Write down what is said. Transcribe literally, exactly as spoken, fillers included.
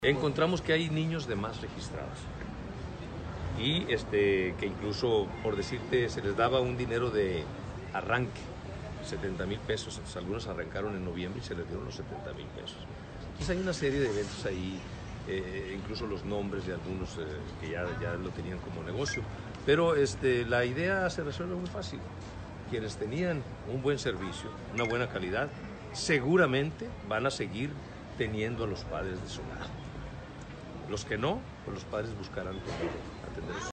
Encontramos que hay niños de más registrados y este, que incluso, por decirte, se les daba un dinero de arranque, setenta mil pesos. Entonces, algunos arrancaron en noviembre y se les dieron los setenta mil pesos. Entonces hay una serie de eventos ahí, eh, incluso los nombres de algunos eh, que ya, ya lo tenían como negocio. Pero este, la idea se resuelve muy fácil. Quienes tenían un buen servicio, una buena calidad, seguramente van a seguir teniendo a los padres de su lado. Los que no, pues los padres buscarán atender.